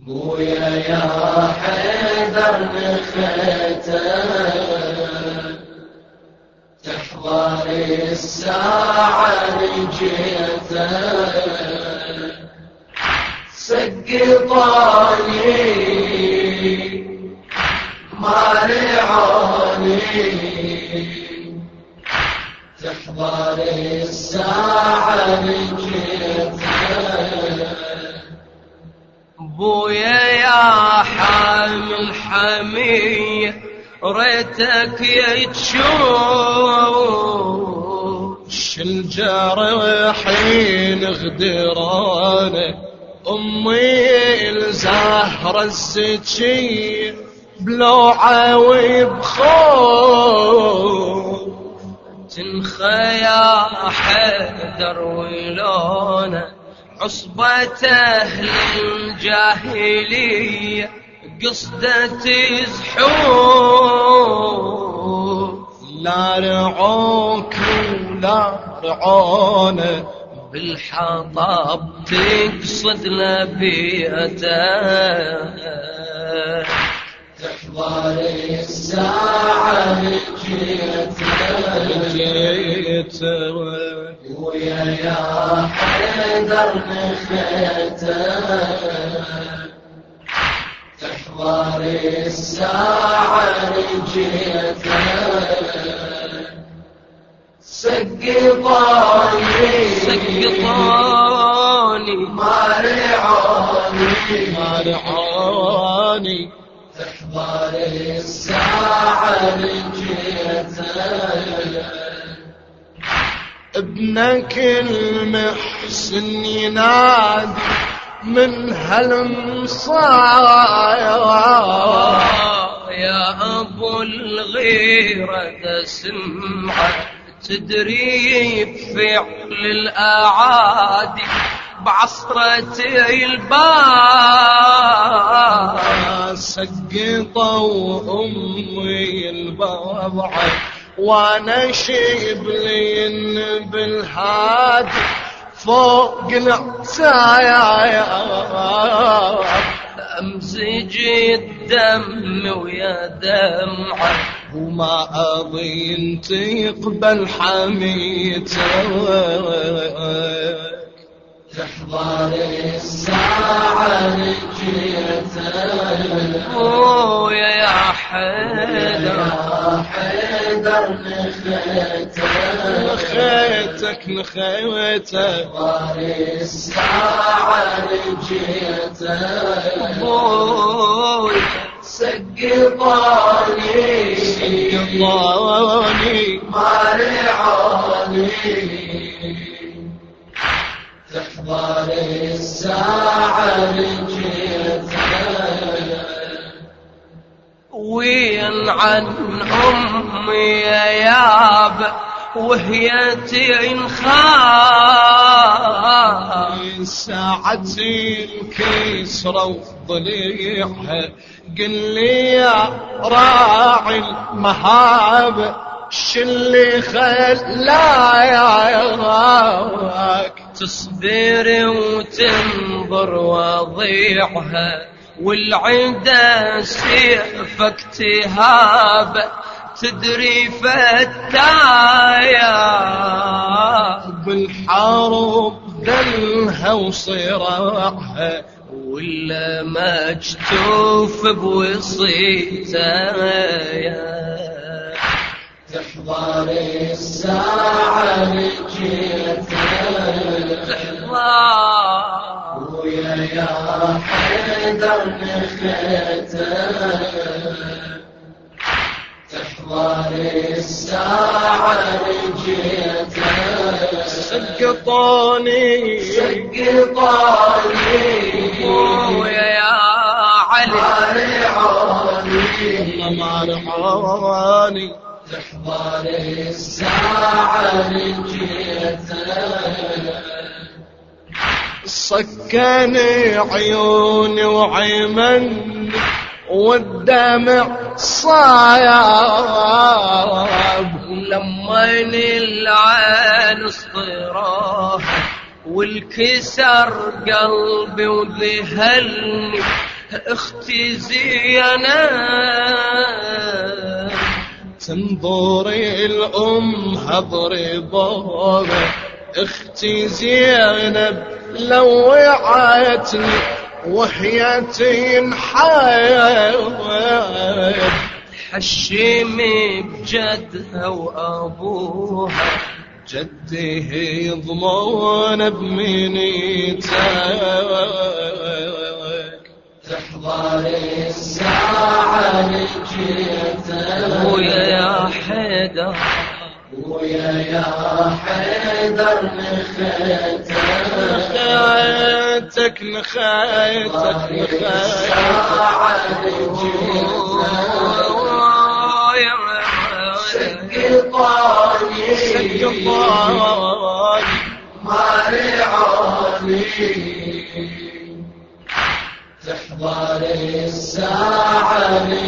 بويا يا حيدر نخيته تحضر الساعة نجيته سقطاني ما رعاني تحضر الساعة نجيته بويا يا حامل حمية ريتك يتشوش الجرحين غدرانه أمي الزهرة الزكية بلوعة وبخوف تنخى يا حيدر ولونه عصبة أهل الجاهلية قصدة تزحوف لا رعوك ولا رعونه بالحطب تقصد لبيته تحضر الساعة نجيته ويا يا حيدر نخيته تحضر الساعة نجيته سقطاني ما رعاني تحضر الساعة نجيته ابنك المحسن ينادي من هالمصايا يا أبو الغيرة تسمعه تدري بفعل الأعادي بعصرة الباب سقطوا أمي البضعة وانا شبلين بالهادي فوق العتايا أمزج الدم ويا دمعه وما أظن تقبل حميته تحضر الساعة نجيته يا حيدر نخيته تحضر الساعة نجيته سقطاني ما رعاني تحضر الساعة نجيته وين عن أمي يا يابا وهي تنخاف ساعتي الكسرة وضليعها قل لي يا راعي المهابة شلي خلاياك تصبر وتنظر وضيعها والعدا سيفك تهاب تدري فتايا بالحرب دلها وصراعها ولا مجتوف بوصيتها تحضر الساعة نجيته ويا يا حيدر نخيته تحضر الساعة نجيته سقطاني يا علي ما رعاني تحضر الساعة نجيته سكني عيوني وعيمن والدمع صايب لما العين اصطراح والكسر قلبي وذهلني اختي زينب تنظري الأم هضربها اختي زينب لوعتني وهي تنحب حشمي بجدها وأبوها جده يضمون بمنيتك تحضر الساعة لجيتك ويا يا حيدر ويا يا حيدر نخيتك نخيتك الساعة لجيتك سقطاني ما رعاني تحضر الساعة